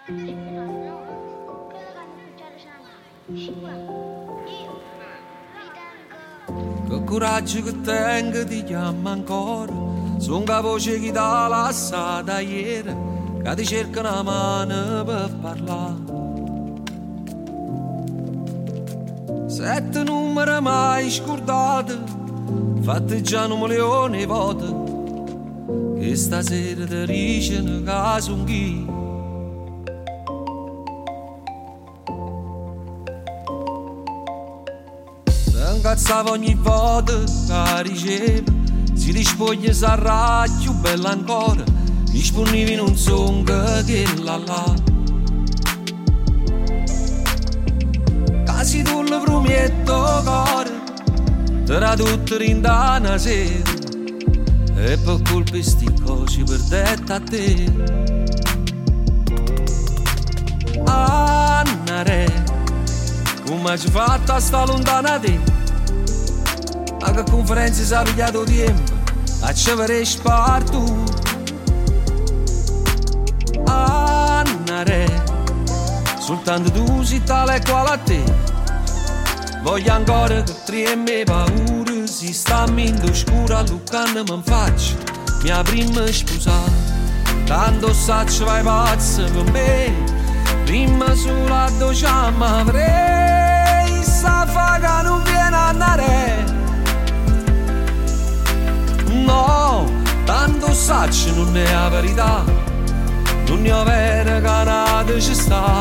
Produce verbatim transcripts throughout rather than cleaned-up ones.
Che coraggio che tengo ti chiamo ancora, sono la voce che ti ha lasciata ieri, che ti cerca una mano per parlare. Sette numeri mai scordati, fatti già un milione di volte, che stasera ti dicono che sono chi. Incazzavo ogni volta che ricevo, si ti spoglia sarà più bella ancora, disponibile in un song che la la. Casi tu le prometto cuore, tra tutto rindana sera, e per colpi sti cose perdette a te. Anna re, come ci fatta a sta lontana te? A che conferenze si è pigliato tempo a ci avere spartu. Anna re, soltanto tu sei tale e quale a te. Voglio ancora che treme paure, si sta in scura all'uccanno mi faccio mia prima sposata. Tanto saccio vai pazzo per me, prima sulla doccia avrei, sa fa che non viene a andare. No, tanto saccio non è la verità, non è vera che nada ci sta.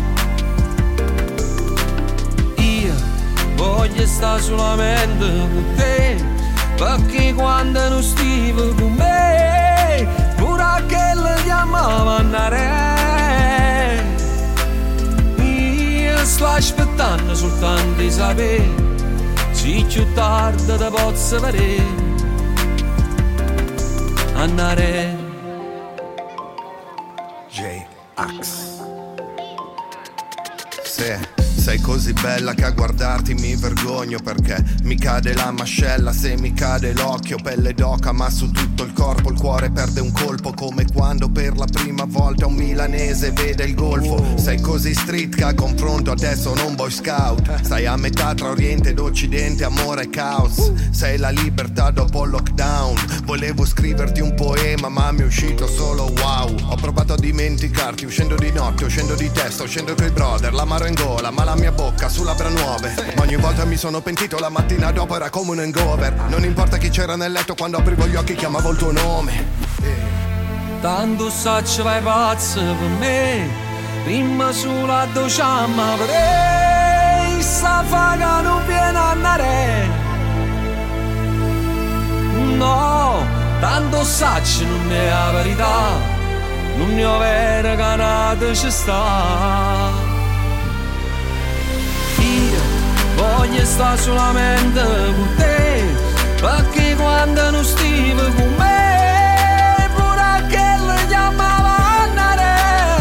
Io voglio stare solamente con te, perché quando non stivo con me, pure a che le chiamava andare. Io sto aspettando soltanto di sapere, se più tardi te posso vedere. Andare. J-Ax. Sì. Sei così bella che a guardarti mi vergogno, perché mi cade la mascella se mi cade l'occhio. Pelle d'oca ma su tutto il corpo, il cuore perde un colpo, come quando per la prima volta un milanese vede il golfo. Sei così street che a confronto adesso non boy scout. Stai a metà tra oriente ed occidente, amore e caos. Sei la libertà dopo il lockdown. Volevo scriverti un poema ma mi è uscito solo wow. Ho provato a dimenticarti uscendo di notte, uscendo di testa, uscendo coi brother, l'amaro in gola ma la mia bocca su labbra nuove. Ma ogni volta mi sono pentito, la mattina dopo era come un hangover. Non importa chi c'era nel letto, quando aprivo gli occhi chiamavo il tuo nome. Tanto saccio vai pazzo per me, prima sulla doccia avrei, sa fa che non viene a andare. No, tanto saccio non è la verità, non è vera che nada ci sta. Voglio stare solamente con te, perché quando non stivo con me, pure a che le chiamava andare.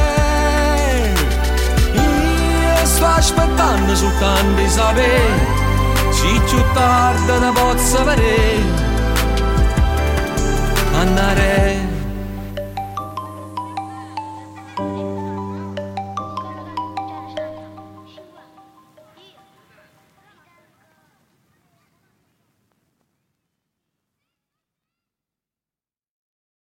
Io sto aspettando soltanto di sapere, se più tardi ne posso vedere. Andare.